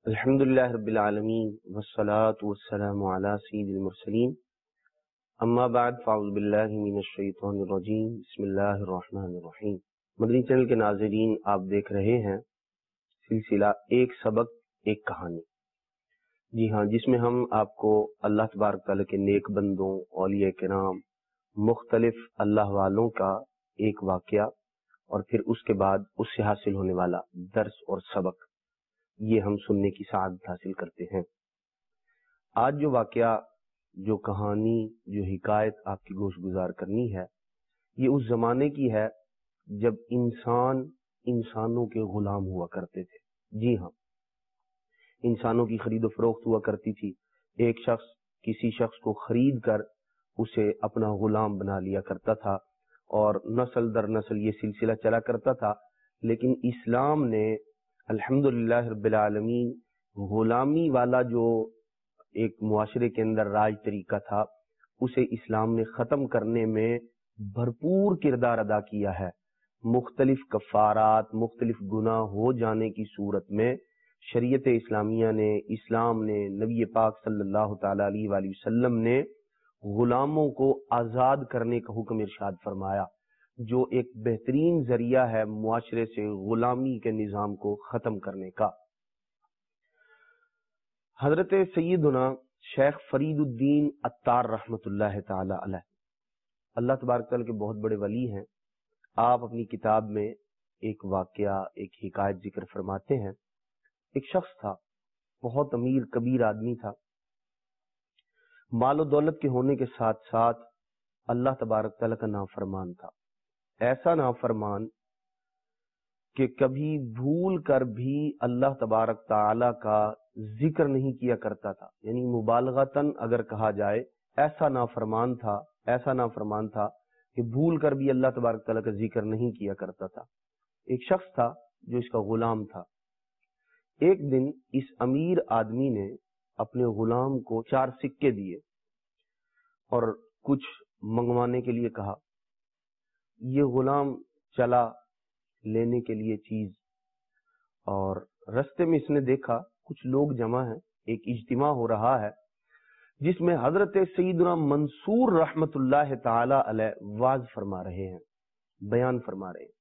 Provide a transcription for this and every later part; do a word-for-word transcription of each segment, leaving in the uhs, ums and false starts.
الحمدللہ رب العالمین والصلاة والسلام علی سید المرسلین اما بعد فاعوذ باللہ من الشیطان الرجیم بسم اللہ الرحمن الرحیم۔ مدنی چینل کے ناظرین، آپ دیکھ رہے ہیں سلسلہ ایک سبق ایک کہانی، جی ہاں، جس میں ہم آپ کو اللہ تبارک تعالیٰ کے نیک بندوں، اولیاء کرام، مختلف اللہ والوں کا ایک واقعہ اور پھر اس کے بعد اس سے حاصل ہونے والا درس اور سبق، یہ ہم سننے کی سعادت حاصل کرتے ہیں۔ آج جو واقعہ، جو کہانی، جو حکایت آپ کی گوش گزار کرنی ہے، یہ اس زمانے کی ہے جب انسان انسانوں کے غلام ہوا کرتے تھے۔ جی ہاں، انسانوں کی خرید و فروخت ہوا کرتی تھی۔ ایک شخص کسی شخص کو خرید کر اسے اپنا غلام بنا لیا کرتا تھا اور نسل در نسل یہ سلسلہ چلا کرتا تھا، لیکن اسلام نے الحمدللہ رب العالمین غلامی والا جو ایک معاشرے کے اندر راج طریقہ تھا، اسے اسلام نے ختم کرنے میں بھرپور کردار ادا کیا ہے۔ مختلف کفارات، مختلف گناہ ہو جانے کی صورت میں شریعت اسلامیہ نے، اسلام نے، نبی پاک صلی اللہ تعالی علیہ وآلہ وسلم نے غلاموں کو آزاد کرنے کا حکم ارشاد فرمایا، جو ایک بہترین ذریعہ ہے معاشرے سے غلامی کے نظام کو ختم کرنے کا۔ حضرت سیدنا شیخ فرید الدین عطار رحمۃ اللہ تعالی علیہ، اللہ تبارک تعالیٰ کے بہت بڑے ولی ہیں۔ آپ اپنی کتاب میں ایک واقعہ، ایک حکایت ذکر فرماتے ہیں۔ ایک شخص تھا، بہت امیر کبیر آدمی تھا، مال و دولت کے ہونے کے ساتھ ساتھ اللہ تبارک تعالیٰ کا نافرمان تھا۔ ایسا نافرمان کہ کبھی بھول کر بھی اللہ تبارک تعالیٰ کا ذکر نہیں کیا کرتا تھا، یعنی مبالغتاً اگر کہا جائے، ایسا نافرمان تھا ایسا نافرمان تھا کہ بھول کر بھی اللہ تبارک تعالیٰ کا ذکر نہیں کیا کرتا تھا۔ ایک شخص تھا جو اس کا غلام تھا۔ ایک دن اس امیر آدمی نے اپنے غلام کو چار سکے دیے اور کچھ منگوانے کے لیے کہا۔ یہ غلام چلا لینے کے لیے چیز، اور رستے میں اس نے دیکھا کچھ لوگ جمع ہیں، ایک اجتماع ہو رہا ہے جس میں حضرت سیدنا منصور رحمت اللہ تعالی علیہ واعظ فرما رہے ہیں، بیان فرما رہے ہیں۔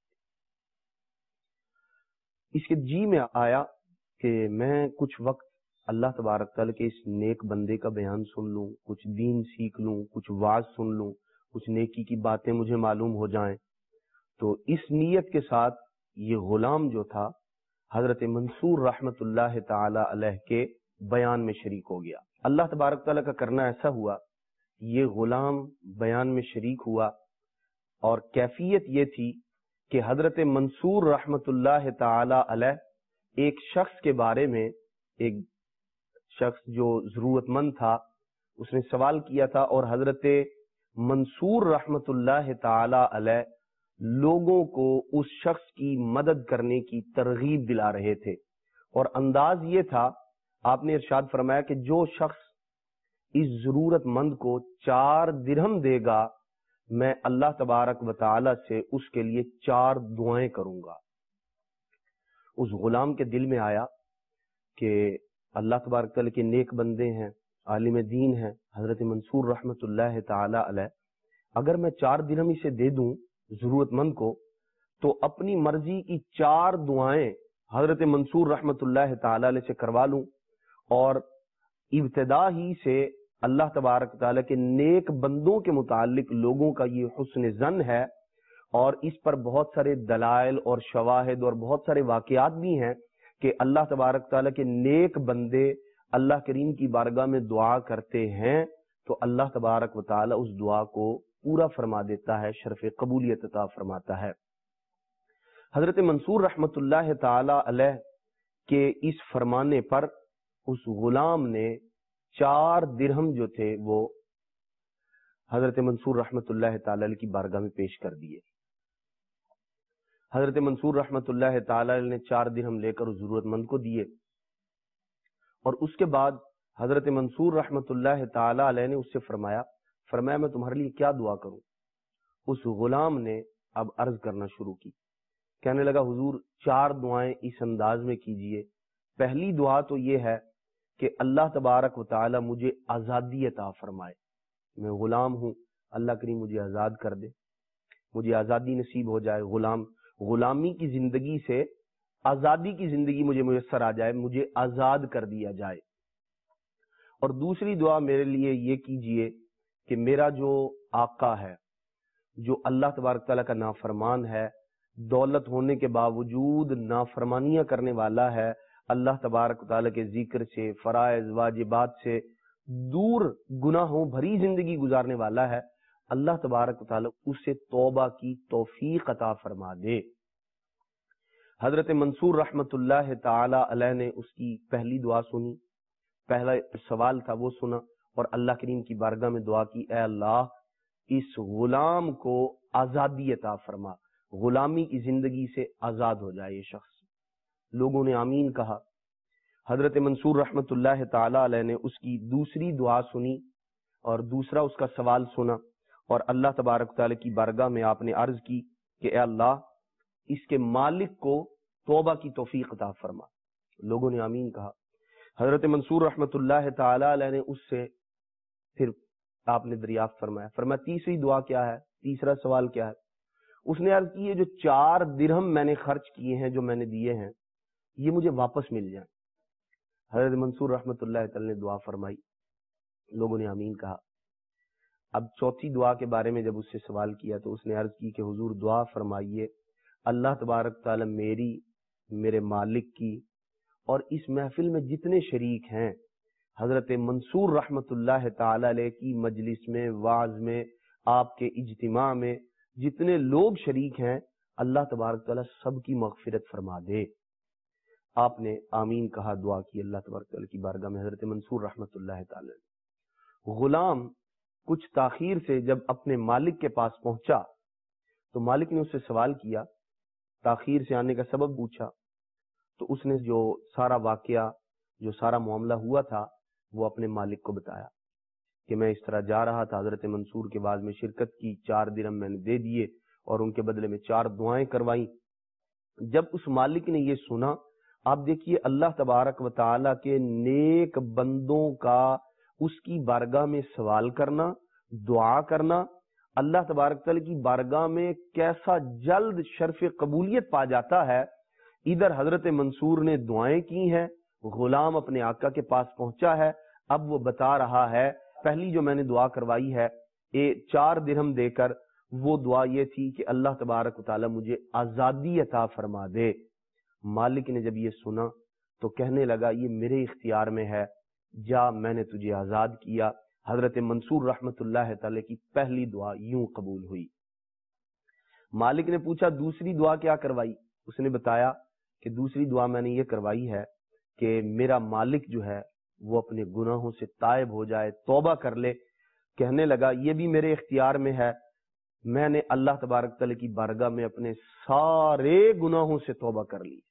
اس کے جی میں آیا کہ میں کچھ وقت اللہ تبارک تعالیٰ کے اس نیک بندے کا بیان سن لوں، کچھ دین سیکھ لوں، کچھ واعظ سن لوں، کچھ نیکی کی باتیں مجھے معلوم ہو جائیں۔ تو اس نیت کے ساتھ یہ غلام جو تھا حضرت منصور رحمت اللہ تعالی علیہ کے بیان میں شریک ہو گیا۔ اللہ تبارک تعالیٰ کا کرنا ایسا ہوا، یہ غلام بیان میں شریک ہوا، اور کیفیت یہ تھی کہ حضرت منصور رحمت اللہ تعالی علیہ ایک شخص کے بارے میں، ایک شخص جو ضرورت مند تھا، اس نے سوال کیا تھا، اور حضرت منصور رحمت اللہ تعالی علیہ لوگوں کو اس شخص کی مدد کرنے کی ترغیب دلا رہے تھے، اور انداز یہ تھا، آپ نے ارشاد فرمایا کہ جو شخص اس ضرورت مند کو چار درہم دے گا، میں اللہ تبارک و تعالی سے اس کے لیے چار دعائیں کروں گا۔ اس غلام کے دل میں آیا کہ اللہ تبارک تعالی کے نیک بندے ہیں، عالم دین ہیں، حضرت منصور رحمت اللہ تعالی علیہ، اگر میں چار درہم اسے دے دوں ضرورت مند کو، تو اپنی مرضی کی چار دعائیں حضرت منصور رحمت اللہ تعالی علیہ سے کروا لوں، اور ابتدا ہی سے اللہ تبارک تعالی کے نیک بندوں کے متعلق لوگوں کا یہ حسن ظن ہے، اور اس پر بہت سارے دلائل اور شواہد اور بہت سارے واقعات بھی ہیں کہ اللہ تبارک تعالی کے نیک بندے اللہ کریم کی بارگاہ میں دعا کرتے ہیں تو اللہ تبارک و تعالی اس دعا کو پورا فرما دیتا ہے، شرف قبولیت عطا فرماتا ہے۔ حضرت منصور رحمت اللہ تعالی علیہ کے اس فرمانے پر اس غلام نے چار درہم جو تھے وہ حضرت منصور رحمت اللہ تعالی علیہ کی بارگاہ میں پیش کر دیے۔ حضرت منصور رحمت اللہ تعالی علیہ نے چار درہم لے کر اس ضرورت مند کو دیے، اور اس کے بعد حضرت منصور رحمت اللہ تعالی علیہ نے اس سے فرمایا فرمایا میں تمہارے لیے کیا دعا کروں؟ اس غلام نے اب عرض کرنا شروع کی، کہنے لگا حضور چار دعائیں اس انداز میں کیجئے پہلی دعا تو یہ ہے کہ اللہ تبارک و تعالی مجھے آزادی عطا فرمائے. میں غلام ہوں، اللہ کریم مجھے آزاد کر دے، مجھے آزادی نصیب ہو جائے، غلام غلامی کی زندگی سے آزادی کی زندگی مجھے میسر آ جائے، مجھے آزاد کر دیا جائے. اور دوسری دعا میرے لیے یہ کیجئے کہ میرا جو آقا ہے، جو اللہ تبارک تعالیٰ کا نافرمان ہے، دولت ہونے کے باوجود نافرمانیاں کرنے والا ہے، اللہ تبارک تعالیٰ کے ذکر سے، فرائض واجبات سے دور گناہوں بھری زندگی گزارنے والا ہے، اللہ تبارک تعالیٰ اسے توبہ کی توفیق عطا فرما دے. حضرت منصور رحمت اللہ تعالی علیہ نے اس کی پہلی دعا سنی، پہلا سوال تھا وہ سنا، اور اللہ کریم کی بارگاہ میں دعا کی، اے اللہ اس غلام کو آزادی عطا فرما، غلامی کی زندگی سے آزاد ہو جائے یہ شخص. لوگوں نے آمین کہا. حضرت منصور رحمت اللہ تعالی علیہ نے اس کی دوسری دعا سنی اور دوسرا اس کا سوال سنا، اور اللہ تبارک تعالی کی بارگاہ میں آپ نے عرض کی کہ اے اللہ اس کے مالک کو توبہ کی توفیق عطا فرما. لوگوں نے آمین کہا. حضرت منصور رحمت اللہ تعالی علیہ نے اس سے پھر آپ نے دریافت فرمایا فرمایا تیسری دعا کیا ہے، تیسرا سوال کیا ہے؟ اس نے عرض کی ہے جو چار درہم میں نے خرچ کیے ہیں، جو میں نے دیے ہیں، یہ مجھے واپس مل جائیں. حضرت منصور رحمت اللہ تعالی نے دعا فرمائی. لوگوں نے آمین کہا. اب چوتھی دعا کے بارے میں جب اس سے سوال کیا تو اس نے عرض کی کہ حضور دعا فرمائیے اللہ تبارک تعالی میری، میرے مالک کی اور اس محفل میں جتنے شریک ہیں، حضرت منصور رحمت اللہ تعالی علیہ کی مجلس میں، وعظ میں، آپ کے اجتماع میں جتنے لوگ شریک ہیں، اللہ تبارک تعالی سب کی مغفرت فرما دے. آپ نے آمین کہا، دعا کی اللہ تبارک تعالی کی بارگاہ میں. حضرت منصور رحمت اللہ تعالی غلام کچھ تاخیر سے جب اپنے مالک کے پاس پہنچا تو مالک نے اس سے سوال کیا، تاخیر سے آنے کا سبب پوچھا، تو اس نے جو سارا واقعہ، جو سارا معاملہ ہوا تھا وہ اپنے مالک کو بتایا کہ میں اس طرح جا رہا تھا، حضرت منصور کے بعد میں شرکت کی، چار درہم میں نے دے دیے اور ان کے بدلے میں چار دعائیں کروائیں. جب اس مالک نے یہ سنا، آپ دیکھیے اللہ تبارک و تعالی کے نیک بندوں کا اس کی بارگاہ میں سوال کرنا، دعا کرنا، اللہ تبارک تعالی کی بارگاہ میں کیسا جلد شرف قبولیت پا جاتا ہے. ادھر حضرت منصور نے دعائیں کی ہیں، غلام اپنے آقا کے پاس پہنچا ہے، اب وہ بتا رہا ہے پہلی جو میں نے دعا کروائی ہے اے چار درہم دے کر، وہ دعا یہ تھی کہ اللہ تبارک و تعالی مجھے آزادی عطا فرما دے. مالک نے جب یہ سنا تو کہنے لگا یہ میرے اختیار میں ہے، جا میں نے تجھے آزاد کیا. حضرت منصور رحمت اللہ تعالی کی پہلی دعا یوں قبول ہوئی. مالک نے پوچھا دوسری دعا کیا کروائی؟ اس نے بتایا کہ دوسری دعا میں نے یہ کروائی ہے کہ میرا مالک جو ہے وہ اپنے گناہوں سے تائب ہو جائے، توبہ کر لے. کہنے لگا یہ بھی میرے اختیار میں ہے، میں نے اللہ تبارک تعالی کی بارگاہ میں اپنے سارے گناہوں سے توبہ کر لی.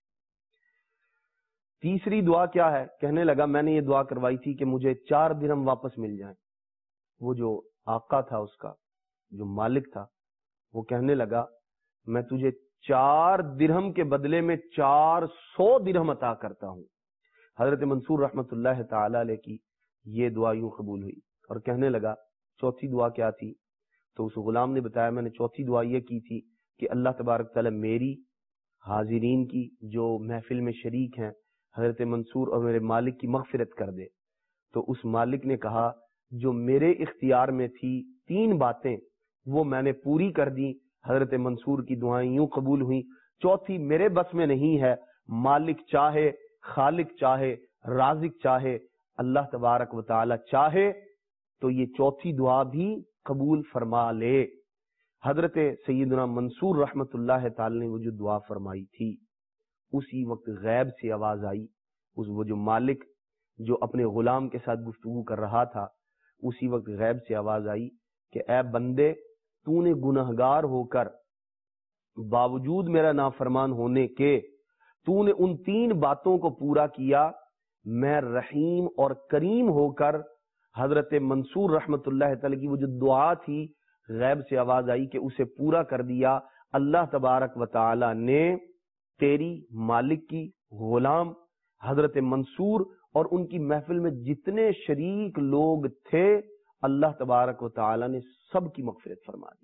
تیسری دعا کیا ہے؟ کہنے لگا میں نے یہ دعا کروائی تھی کہ مجھے چار درہم واپس مل جائیں. وہ جو آقا تھا، اس کا جو مالک تھا، وہ کہنے لگا میں تجھے چار درہم کے بدلے میں چار سو درہم عطا کرتا ہوں. حضرت منصور رحمت اللہ تعالی علیہ کی یہ دعا یوں قبول ہوئی. اور کہنے لگا چوتھی دعا کیا تھی؟ تو اس غلام نے بتایا میں نے چوتھی دعا یہ کی تھی کہ اللہ تبارک تعالی میری، حاضرین کی جو محفل میں شریک ہیں، حضرت منصور اور میرے مالک کی مغفرت کر دے. تو اس مالک نے کہا جو میرے اختیار میں تھی تین باتیں وہ میں نے پوری کر دی. حضرت منصور کی دعائیں یوں قبول ہوئیں. چوتھی میرے بس میں نہیں ہے، مالک چاہے، خالق چاہے، رازق چاہے، اللہ تبارک و تعالی چاہے تو یہ چوتھی دعا بھی قبول فرما لے. حضرت سیدنا منصور رحمت اللہ تعالی نے وہ جو دعا فرمائی تھی، اسی وقت غیب سے آواز آئی. اس وہ جو مالک جو اپنے غلام کے ساتھ گفتگو کر رہا تھا، اسی وقت غیب سے آواز آئی کہ اے بندے، تو نے گنہگار ہو کر باوجود میرا نافرمان ہونے کے تو نے ان تین باتوں کو پورا کیا. میں رحیم اور کریم ہو کر حضرت منصور رحمت اللہ تعالی کی وہ جو دعا تھی، غیب سے آواز آئی کہ اسے پورا کر دیا. اللہ تبارک و تعالی نے تیری، مالک کی، غلام حضرت منصور اور ان کی محفل میں جتنے شریک لوگ تھے اللہ تبارک و تعالی نے سب کی مغفرت فرما دی۔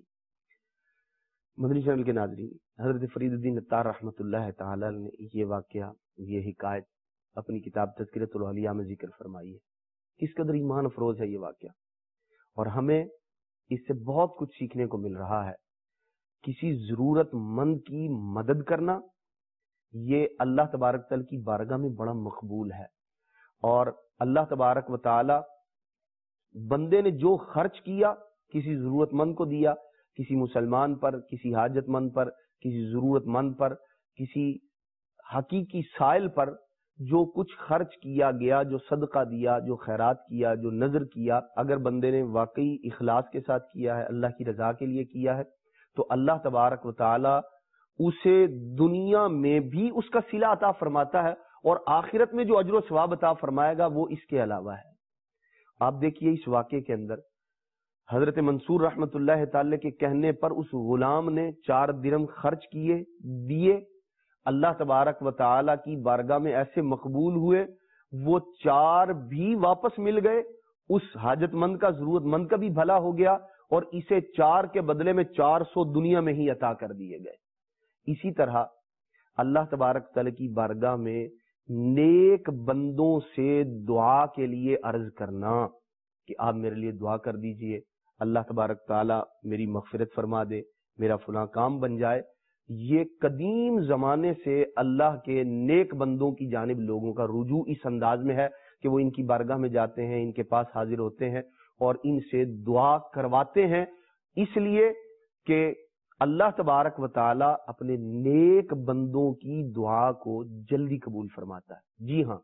مدنی چینل کے ناظرین، حضرت فرید الدین عطار رحمۃ اللہ تعالی نے یہ واقعہ، یہ حکایت اپنی کتاب تذکرۃ الاولیاء میں ذکر فرمائی ہے۔ کس قدر ایمان افروز ہے یہ واقعہ، اور ہمیں اس سے بہت کچھ سیکھنے کو مل رہا ہے۔ کسی ضرورت مند کی مدد کرنا یہ اللہ تبارک تعالی کی بارگاہ میں بڑا مقبول ہے، اور اللہ تبارک و تعالی بندے نے جو خرچ کیا کسی ضرورت مند کو دیا، کسی مسلمان پر، کسی حاجت مند پر، کسی ضرورت مند پر، کسی حقیقی سائل پر جو کچھ خرچ کیا گیا، جو صدقہ دیا، جو خیرات کیا، جو نذر کیا، اگر بندے نے واقعی اخلاص کے ساتھ کیا ہے، اللہ کی رضا کے لیے کیا ہے، تو اللہ تبارک و تعالی اسے دنیا میں بھی اس کا صلہ عطا فرماتا ہے، اور آخرت میں جو اجر و ثواب عطا فرمائے گا وہ اس کے علاوہ ہے۔ آپ دیکھیے اس واقعے کے اندر حضرت منصور رحمت اللہ تعالی کے کہنے پر اس غلام نے چار درہم خرچ کیے، دیے، اللہ تبارک و تعالی کی بارگاہ میں ایسے مقبول ہوئے، وہ چار بھی واپس مل گئے، اس حاجت مند کا، ضرورت مند کا بھی بھلا ہو گیا، اور اسے چار کے بدلے میں چار سو دنیا میں ہی عطا کر دیے گئے۔ اسی طرح اللہ تبارک تعالی کی بارگاہ میں نیک بندوں سے دعا کے لیے عرض کرنا کہ آپ میرے لیے دعا کر دیجئے، اللہ تبارک تعالی میری مغفرت فرما دے، میرا فلاں کام بن جائے، یہ قدیم زمانے سے اللہ کے نیک بندوں کی جانب لوگوں کا رجوع اس انداز میں ہے کہ وہ ان کی بارگاہ میں جاتے ہیں، ان کے پاس حاضر ہوتے ہیں اور ان سے دعا کرواتے ہیں، اس لیے کہ اللہ تبارک و تعالی اپنے نیک بندوں کی دعا کو جلدی قبول فرماتا ہے۔ جی ہاں،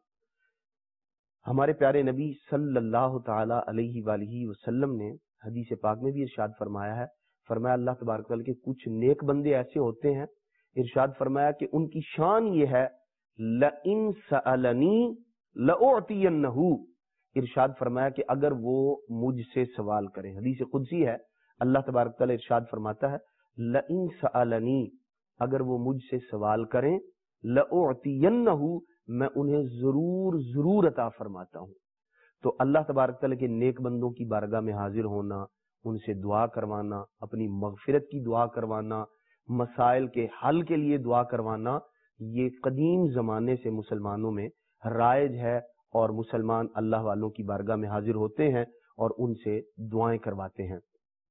ہمارے پیارے نبی صلی اللہ تعالی علیہ وآلہ وسلم نے حدیث پاک میں بھی ارشاد فرمایا ہے، فرمایا اللہ تبارک و تعالی کے کچھ نیک بندے ایسے ہوتے ہیں، ارشاد فرمایا کہ ان کی شان یہ ہے لَإِن سَأَلَنِي لَأُعْطِيَنَّهُ، ارشاد فرمایا کہ اگر وہ مجھ سے سوال کریں، حدیث قدسی ہے، اللہ تبارک و تعالی ارشاد فرماتا ہے لَإِن سَأَلَنِي، اگر وہ مجھ سے سوال کریں، لَأُعْطِيَنَّهُ، میں انہیں ضرور ضرور عطا فرماتا ہوں۔ تو اللہ تبارک تعالی کے نیک بندوں کی بارگاہ میں حاضر ہونا، ان سے دعا کروانا، اپنی مغفرت کی دعا کروانا، مسائل کے حل کے لیے دعا کروانا، یہ قدیم زمانے سے مسلمانوں میں رائج ہے، اور مسلمان اللہ والوں کی بارگاہ میں حاضر ہوتے ہیں اور ان سے دعائیں کرواتے ہیں۔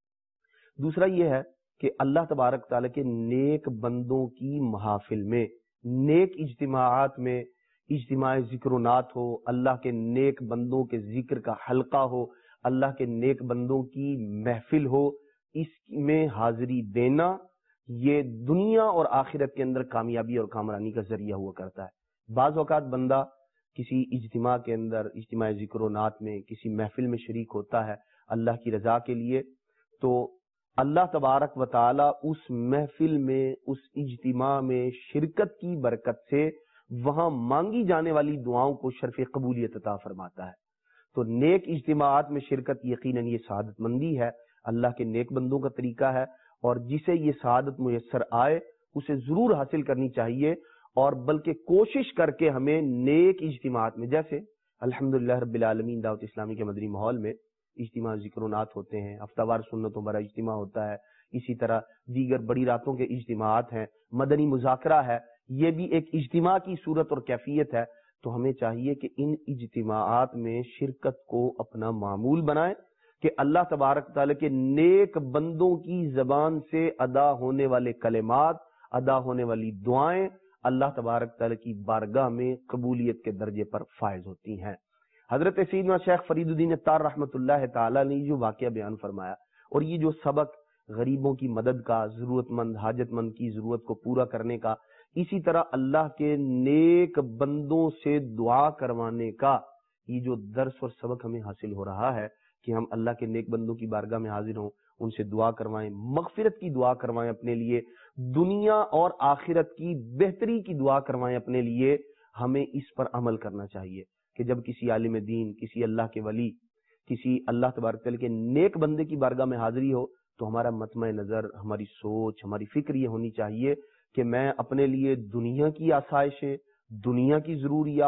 دوسرا یہ ہے کہ اللہ تبارک تعالی کے نیک بندوں کی محافل میں، نیک اجتماعات میں، اجتماع ذکر و نات ہو، اللہ کے نیک بندوں کے ذکر کا حلقہ ہو، اللہ کے نیک بندوں کی محفل ہو، اس میں حاضری دینا یہ دنیا اور آخرت کے اندر کامیابی اور کامرانی کا ذریعہ ہوا کرتا ہے۔ بعض اوقات بندہ کسی اجتماع کے اندر، اجتماع ذکر و نات میں، کسی محفل میں شریک ہوتا ہے اللہ کی رضا کے لیے، تو اللہ تبارک و تعالی اس محفل میں، اس اجتماع میں شرکت کی برکت سے وہاں مانگی جانے والی دعاؤں کو شرف قبولیت عطا فرماتا ہے۔ تو نیک اجتماعات میں شرکت یقیناً یہ سعادت مندی ہے، اللہ کے نیک بندوں کا طریقہ ہے، اور جسے یہ سعادت میسر آئے اسے ضرور حاصل کرنی چاہیے، اور بلکہ کوشش کر کے ہمیں نیک اجتماعات میں، جیسے الحمدللہ رب العالمین دعوت اسلامی کے مدنی ماحول میں اجتماع ذکر و نات ہوتے ہیں، ہفتہ وار سنتوں بڑا اجتماع ہوتا ہے، اسی طرح دیگر بڑی راتوں کے اجتماعات ہیں، مدنی مذاکرہ ہے، یہ بھی ایک اجتماع کی صورت اور کیفیت ہے۔ تو ہمیں چاہیے کہ ان اجتماعات میں شرکت کو اپنا معمول بنائیں، کہ اللہ تبارک تعالی کے نیک بندوں کی زبان سے ادا ہونے والے کلمات، ادا ہونے والی دعائیں اللہ تبارک تعالی کی بارگاہ میں قبولیت کے درجے پر فائز ہوتی ہیں۔ حضرت سیدنا شیخ فرید الدین عطار رحمت اللہ تعالی نے جو واقعہ بیان فرمایا، اور یہ جو سبق غریبوں کی مدد کا، ضرورت مند، حاجت مند کی ضرورت کو پورا کرنے کا، اسی طرح اللہ کے نیک بندوں سے دعا کروانے کا، یہ جو درس اور سبق ہمیں حاصل ہو رہا ہے کہ ہم اللہ کے نیک بندوں کی بارگاہ میں حاضر ہوں، ان سے دعا کروائیں، مغفرت کی دعا کروائیں اپنے لیے، دنیا اور آخرت کی بہتری کی دعا کروائیں اپنے لیے، ہمیں اس پر عمل کرنا چاہیے کہ جب کسی عالم دین، کسی اللہ کے ولی، کسی اللہ تبارک تعالی کے نیک بندے کی بارگاہ میں حاضری ہو، تو ہمارا مطمع نظر، ہماری سوچ، ہماری فکر یہ ہونی چاہیے کہ میں اپنے لیے دنیا کی آسائشیں، دنیا کی ضروریات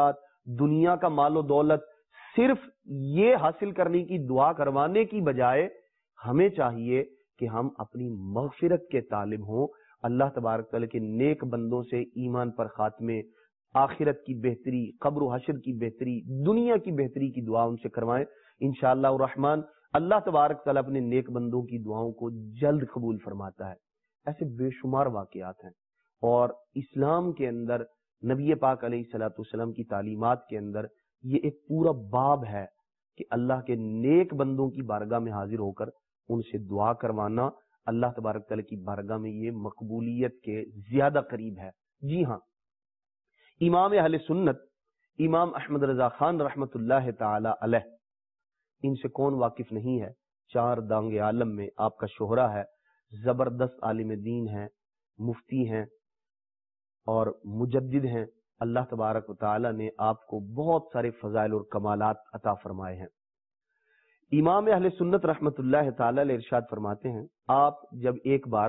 دنیا کا مال و دولت صرف یہ حاصل کرنے کی دعا کروانے کی بجائے ہمیں چاہیے کہ ہم اپنی مغفرت کے طالب ہوں، اللہ تبارک تعالیٰ کے نیک بندوں سے ایمان پر خاتمے، آخرت کی بہتری، قبر و حشر کی بہتری، دنیا کی بہتری کی دعا ان سے کروائیں۔ انشاءاللہ الرحمن اللہ تبارک تعالیٰ اپنے نیک بندوں کی دعاؤں کو جلد قبول فرماتا ہے۔ ایسے بے شمار واقعات ہیں، اور اسلام کے اندر نبی پاک علیہ الصلوۃ والسلام کی تعلیمات کے اندر یہ ایک پورا باب ہے کہ اللہ کے نیک بندوں کی بارگاہ میں حاضر ہو کر ان سے دعا کروانا اللہ تبارک تعالیٰ کی بارگاہ میں یہ مقبولیت کے زیادہ قریب ہے۔ جی ہاں، امام اہل سنت امام احمد رضا خان رحمت اللہ تعالی علیہ، ان سے کون واقف نہیں ہے؟ چار دانگ عالم میں آپ کا شہرہ ہے، زبردست عالم دین ہیں، مفتی ہیں اور مجدد ہیں۔ اللہ تبارک و تعالی نے آپ کو بہت سارے فضائل اور کمالات عطا فرمائے ہیں۔ امام اہل سنت رحمت اللہ تعالی علیہ ارشاد فرماتے ہیں، آپ جب ایک بار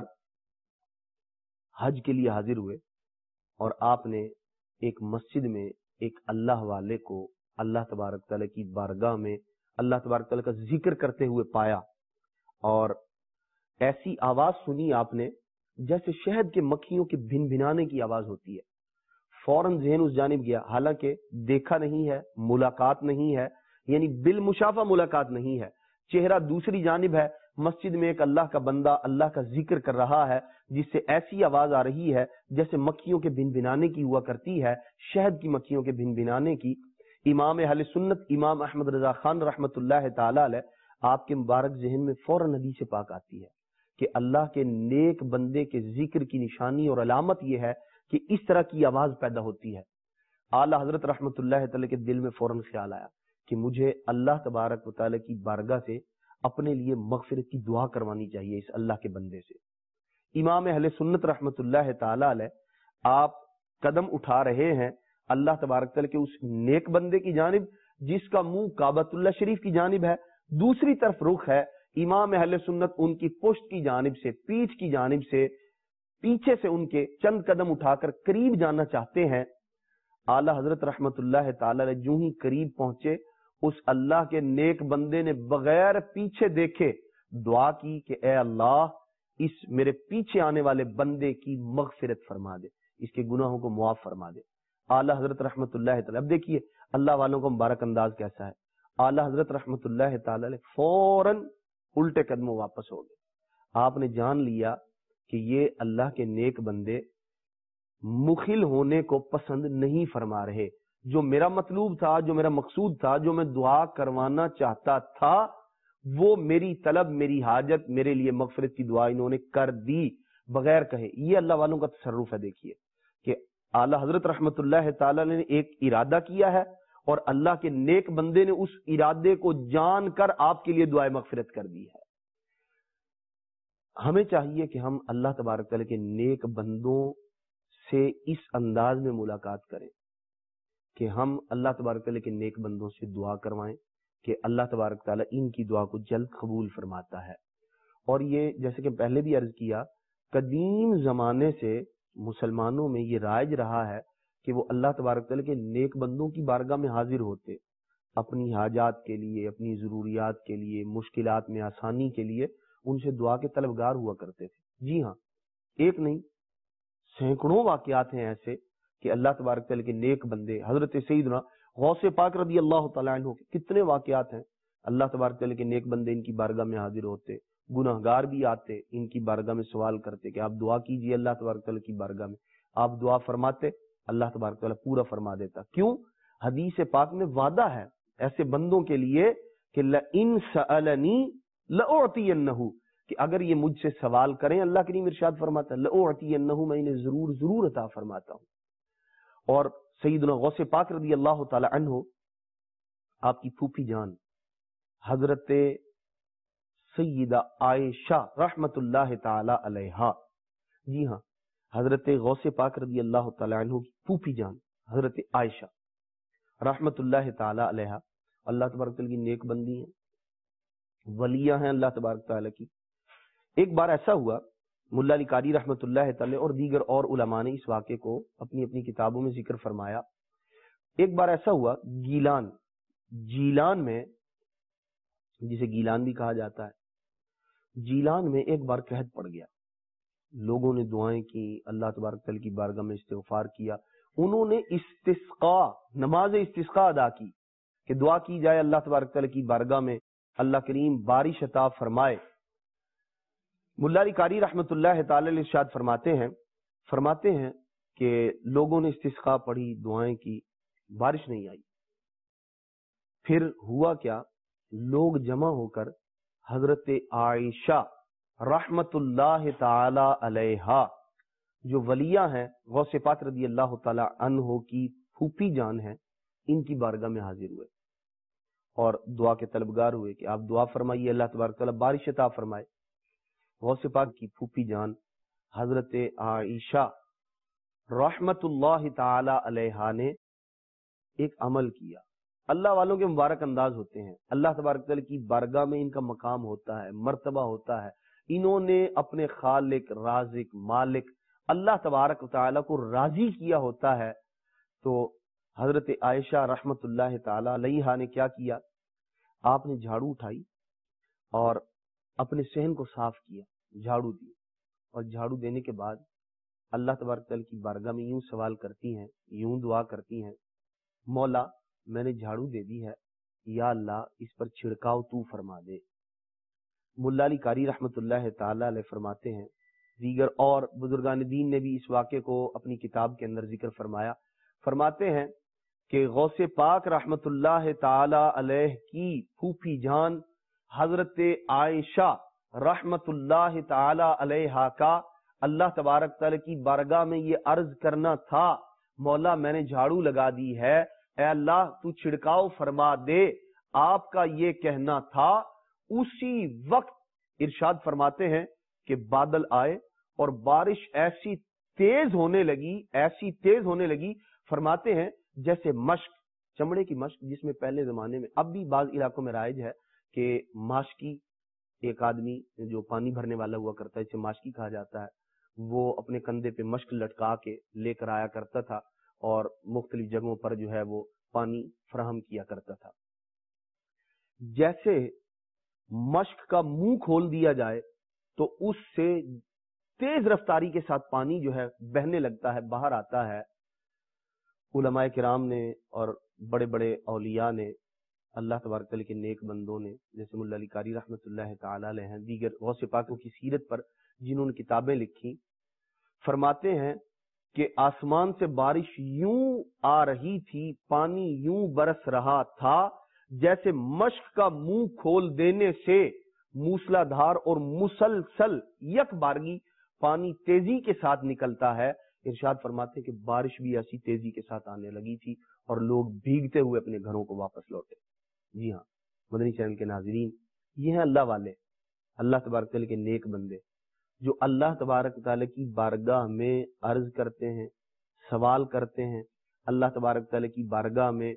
حج کے لیے حاضر ہوئے اور آپ نے ایک مسجد میں ایک اللہ والے کو اللہ تبارک تعالیٰ کی بارگاہ میں اللہ تبارک تعالیٰ کا ذکر کرتے ہوئے پایا، اور ایسی آواز سنی آپ نے جیسے شہد کے مکھیوں کے بھن بھنانے کی آواز ہوتی ہے۔ فوراً ذہن اس جانب گیا، حالانکہ دیکھا نہیں ہے، ملاقات نہیں ہے، یعنی بالمشافہ ملاقات نہیں ہے، چہرہ دوسری جانب ہے، مسجد میں ایک اللہ کا بندہ اللہ کا ذکر کر رہا ہے جس سے ایسی آواز آ رہی ہے جیسے مکھیوں کے بھن بھنانے کی ہوا کرتی ہے، شہد کی مکھیوں کے بھن بھنانے کی۔ امام اہل سنت امام احمد رضا خان رحمت اللہ تعالی علیہ، آپ کے مبارک ذہن میں فوراً حدیث پاک آتی ہے کہ اللہ کے نیک بندے کے ذکر کی نشانی اور علامت یہ ہے کہ اس طرح کی آواز پیدا ہوتی ہے۔ اعلی حضرت رحمت اللہ تعالی کے دل میں فوراً خیال آیا کہ مجھے اللہ تبارک و تعالی کی بارگاہ سے اپنے لیے مغفرت کی دعا کروانی چاہیے اس اللہ کے بندے سے۔ امام اہل سنت رحمت اللہ تعالی علیہ آپ قدم اٹھا رہے ہیں اللہ تبارک تعالی کے اس نیک بندے کی جانب جس کا منہ کعبۃ اللہ شریف کی جانب ہے، دوسری طرف رخ ہے۔ امام اہل سنت ان کی پشت کی جانب سے، پیٹھ کی جانب سے، پیچھے سے ان کے چند قدم اٹھا کر قریب جانا چاہتے ہیں۔ اعلی حضرت رحمت اللہ تعالی علیہ جو ہی قریب پہنچے، اس اللہ کے نیک بندے نے بغیر پیچھے دیکھے دعا کی کہ اے اللہ اس میرے پیچھے آنے والے بندے کی مغفرت فرما دے، اس کے گناہوں کو معاف فرما دے۔ اعلی حضرت رحمت اللہ تعالی، اب دیکھیے اللہ والوں کا مبارک انداز کیسا ہے۔ اعلی حضرت رحمت اللہ تعالی علیہ فوراً الٹے قدموں واپس ہو گئے۔ آپ نے جان لیا کہ یہ اللہ کے نیک بندے مخل ہونے کو پسند نہیں فرما رہے، جو میرا مطلوب تھا، جو میرا مقصود تھا، جو میں دعا کروانا چاہتا تھا، وہ میری طلب، میری حاجت، میرے لیے مغفرت کی دعا انہوں نے کر دی بغیر کہے۔ یہ اللہ والوں کا تصرف ہے۔ دیکھیے کہ اعلی حضرت رحمت اللہ تعالی نے ایک ارادہ کیا ہے اور اللہ کے نیک بندے نے اس ارادے کو جان کر آپ کے لیے دعائے مغفرت کر دی ہے۔ ہمیں چاہیے کہ ہم اللہ تبارک تعالیٰ کے نیک بندوں سے اس انداز میں ملاقات کریں کہ ہم اللہ تبارک تعالیٰ کے نیک بندوں سے دعا کروائیں کہ اللہ تبارک تعالیٰ ان کی دعا کو جلد قبول فرماتا ہے۔ اور یہ جیسے کہ پہلے بھی عرض کیا، قدیم زمانے سے مسلمانوں میں یہ رائج رہا ہے کہ وہ اللہ تبارک تعالیٰ کے نیک بندوں کی بارگاہ میں حاضر ہوتے، اپنی حاجات کے لیے، اپنی ضروریات کے لیے، مشکلات میں آسانی کے لیے ان سے دعا کے طلبگار ہوا کرتے تھے۔ جی ہاں، ایک نہیں سینکڑوں واقعات ہیں ایسے کہ اللہ تبارک تعالیٰ کے نیک بندے، حضرت سیدنا غوث پاک رضی اللہ تعالیٰ عنہ کے کتنے واقعات ہیں، اللہ تبارک تعالیٰ کے نیک بندے ان کی بارگاہ میں حاضر ہوتے، گناہ گار بھی آتے ان کی بارگاہ میں سوال کرتے کہ آپ دعا کیجئے اللہ تبارک تعالیٰ کی بارگاہ میں، آپ دعا فرماتے، اللہ تبارک تعالیٰ پورا فرما دیتا۔ کیوں؟ حدیث پاک میں وعدہ ہے ایسے بندوں کے لیے کہ لَإِن سَأَلَنِي لَأُعْطِيَنَّهُ، کہ اگر یہ مجھ سے سوال کریں، اللہ کریم ارشاد فرماتا ہے لَأُعْطِيَنَّهُ، میں انہیں ضرور ضرور عطا فرماتا ہوں۔ اور سیدنا غوث پاک رضی اللہ تعالی عنہ، آپ کی پھوپھی جان حضرت سیدہ عائشہ رحمت اللہ تعالی علیہا، جی ہاں حضرت غوث پاک رضی اللہ تعالی عنہ کی پھوپھی جان حضرت عائشہ رحمت اللہ تعالی علیہا، اللہ تبارک تعالیٰ کی نیک بندی ہیں، ولیہ ہیں اللہ تبارک تعالیٰ کی۔ ایک بار ایسا ہوا، ملا علی قاری رحمت اللہ تعالی اور دیگر اور علماء نے اس واقعے کو اپنی اپنی کتابوں میں ذکر فرمایا۔ ایک بار ایسا ہوا گیلان جیلان میں، جسے گیلان بھی کہا جاتا ہے، جیلان میں ایک بار قحط پڑ گیا. لوگوں نے دعائیں کی، اللہ تبارک تعالیٰ کی بارگاہ میں استغفار کیا. انہوں نے استسقاء، نماز استسقاء ادا کی کہ دعا کی جائے اللہ تبارک تعالیٰ کی بارگاہ میں اللہ کریم بارش عطا فرمائے. ملا علی قاری رحمۃ اللہ تعالی علیہ ارشاد فرماتے ہیں فرماتے ہیں کہ لوگوں نے استسقاء پڑھی، دعائیں کی، بارش نہیں آئی. پھر ہوا کیا، لوگ جمع ہو کر حضرت عائشہ رحمت اللہ تعالی علیہا، جو ولیہ ہیں، غوث پاک رضی اللہ تعالی عنہ کی پھوپھی جان ہیں، ان کی بارگاہ میں حاضر ہوئے اور دعا کے طلبگار ہوئے کہ آپ دعا فرمائیے اللہ تبارک تعالیٰ بارش عطا فرمائے. غوث پاک کی پھوپھی جان حضرت عائشہ رحمت اللہ تعالی علیہا نے ایک عمل کیا. اللہ والوں کے مبارک انداز ہوتے ہیں، اللہ تبارک تعالیٰ کی بارگاہ میں ان کا مقام ہوتا ہے، مرتبہ ہوتا ہے. انہوں نے اپنے خالق، رازق، مالک اللہ تبارک تعالیٰ کو راضی کیا ہوتا ہے. تو حضرت عائشہ رحمت اللہ تعالی علیہا نے کیا کیا، آپ نے جھاڑو اٹھائی اور اپنے صحن کو صاف کیا، جھاڑو دی، اور جھاڑو دینے کے بعد اللہ تبارک تعالیٰ کی بارگاہ میں یوں سوال کرتی ہیں، یوں دعا کرتی ہیں، مولا میں نے جھاڑو دے دی ہے، یا اللہ اس پر چھڑکاؤ تو فرما دے. ملا علی قاری رحمت اللہ تعالی علیہ فرماتے ہیں، دیگر اور بزرگان دین نے بھی اس واقعے کو اپنی کتاب کے اندر ذکر فرمایا. فرماتے ہیں کہ غوث پاک رحمت اللہ تعالی علیہ کی پھوپھی جان حضرت عائشہ رحمت اللہ تعالی علیہ کا اللہ تبارک تعالی کی بارگاہ میں یہ عرض کرنا تھا، مولا میں نے جھاڑو لگا دی ہے، اے اللہ تو چھڑکاؤ فرما دے. آپ کا یہ کہنا تھا. اسی وقت ارشاد فرماتے ہیں کہ بادل آئے اور بارش ایسی تیز ہونے لگی ایسی تیز ہونے لگی فرماتے ہیں جیسے مشک، چمڑے کی مشک، جس میں پہلے زمانے میں، اب بھی بعض علاقوں میں رائج ہے کہ ماشکی، ایک آدمی جو پانی بھرنے والا ہوا کرتا ہے، اسے ماشکی کہا جاتا ہے، وہ اپنے کندھے پہ مشک لٹکا کے لے کر آیا کرتا تھا اور مختلف جگہوں پر جو ہے وہ پانی فراہم کیا کرتا تھا. جیسے مشک کا منہ کھول دیا جائے تو اس سے تیز رفتاری کے ساتھ پانی جو ہے بہنے لگتا ہے، باہر آتا ہے. علماء کرام نے اور بڑے بڑے اولیاء نے، اللہ تبارک تعالیٰ کے نیک بندوں نے، جیسے ملا علی قاری رحمۃ اللہ تعالی علیہ ہیں، دیگر غوث پاکوں کی سیرت پر جنہوں نے کتابیں لکھی، فرماتے ہیں کہ آسمان سے بارش یوں آ رہی تھی، پانی یوں برس رہا تھا جیسے مشک کا منہ کھول دینے سے موسلا دھار اور مسلسل یک بارگی پانی تیزی کے ساتھ نکلتا ہے. ارشاد فرماتے ہیں کہ بارش بھی ایسی تیزی کے ساتھ آنے لگی تھی اور لوگ بھیگتے ہوئے اپنے گھروں کو واپس لوٹے. جی ہاں مدنی چینل کے ناظرین، یہ ہیں اللہ والے، اللہ تبارک تعالیٰ کے نیک بندے، جو اللہ تبارک تعالیٰ کی بارگاہ میں عرض کرتے ہیں، سوال کرتے ہیں، اللہ تبارک تعالیٰ کی بارگاہ میں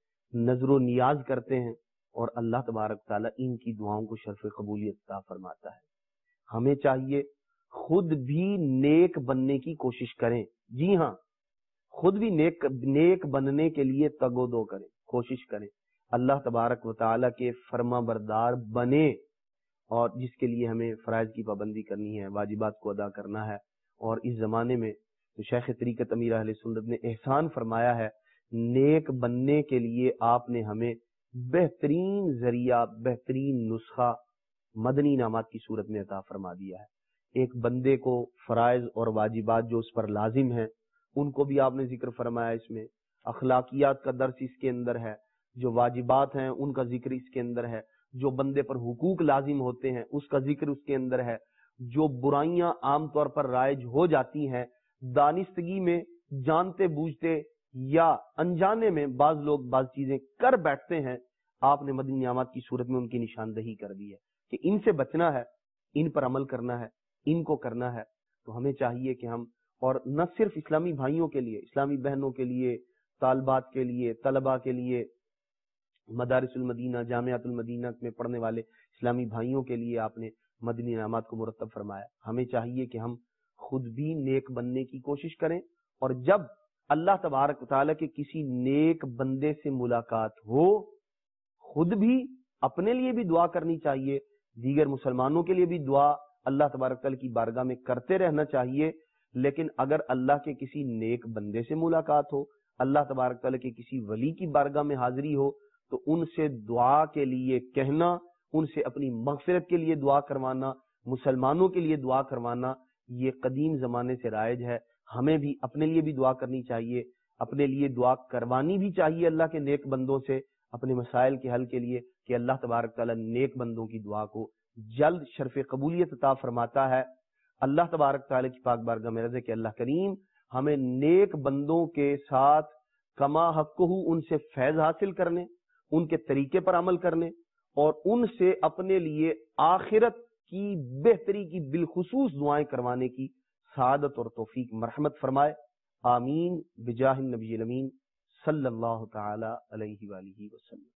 نظر و نیاز کرتے ہیں، اور اللہ تبارک تعالیٰ ان کی دعاؤں کو شرف قبولیت عطا فرماتا ہے. ہمیں چاہیے خود بھی نیک بننے کی کوشش کریں. جی ہاں، خود بھی نیک نیک بننے کے لیے تگ و دو کریں، کوشش کریں، اللہ تبارک و تعالیٰ کے فرما بردار بنے، اور جس کے لیے ہمیں فرائض کی پابندی کرنی ہے، واجبات کو ادا کرنا ہے. اور اس زمانے میں تو شیخ طریقت امیر اہل سنت نے احسان فرمایا ہے، نیک بننے کے لیے آپ نے ہمیں بہترین ذریعہ، بہترین نسخہ مدنی انعامات کی صورت میں عطا فرما دیا ہے. ایک بندے کو فرائض اور واجبات جو اس پر لازم ہیں ان کو بھی آپ نے ذکر فرمایا، اس میں اخلاقیات کا درس اس کے اندر ہے، جو واجبات ہیں ان کا ذکر اس کے اندر ہے، جو بندے پر حقوق لازم ہوتے ہیں اس کا ذکر اس کے اندر ہے، جو برائیاں عام طور پر رائج ہو جاتی ہیں دانستگی میں، جانتے بوجھتے یا انجانے میں بعض لوگ بعض چیزیں کر بیٹھتے ہیں، آپ نے مدنی انعامات کی صورت میں ان کی نشاندہی کر دی ہے کہ ان سے بچنا ہے، ان پر عمل کرنا ہے، ان کو کرنا ہے. تو ہمیں چاہیے کہ ہم، اور نہ صرف اسلامی بھائیوں کے لیے، اسلامی بہنوں کے لیے، طالبات کے لیے، طلباء کے لیے، مدارس المدینہ، جامعات المدینہ میں پڑھنے والے اسلامی بھائیوں کے لیے آپ نے مدنی انعامات کو مرتب فرمایا. ہمیں چاہیے کہ ہم خود بھی نیک بننے کی کوشش کریں، اور جب اللہ تبارک و تعالیٰ کے کسی نیک بندے سے ملاقات ہو، خود بھی اپنے لیے بھی دعا کرنی چاہیے، دیگر مسلمانوں کے لیے بھی دعا اللہ تبارک تعالیٰ کی بارگاہ میں کرتے رہنا چاہیے۔ لیکن اگر اللہ کے کسی نیک بندے سے ملاقات ہو، اللہ تبارک تعالیٰ کے کسی ولی کی بارگاہ میں حاضری ہو، تو ان سے دعا کے لیے کہنا، ان سے اپنی مغفرت کے لیے دعا کروانا، مسلمانوں کے لیے دعا کروانا، یہ قدیم زمانے سے رائج ہے۔ ہمیں بھی اپنے لیے بھی دعا کرنی چاہیے، اپنے لیے دعا کروانی بھی چاہیے اللہ کے نیک بندوں سے اپنے مسائل کے حل کے لیے، کہ اللہ تبارک تعالیٰ نیک بندوں کی دعا کو جلد شرف قبولیت عطا فرماتا ہے۔ اللہ تبارک تعالیٰ کی پاک بارگاہ میں عرض ہے کہ اللہ کریم ہمیں نیک بندوں کے ساتھ کما حقہ ان سے فیض حاصل کرنے، ان کے طریقے پر عمل کرنے، اور ان سے اپنے لیے آخرت کی بہتری کی بالخصوص دعائیں کروانے کی سعادت اور توفیق مرحمت فرمائے۔ آمین بجاہ النبی الامین صلی اللہ تعالی علیہ وآلہ وسلم۔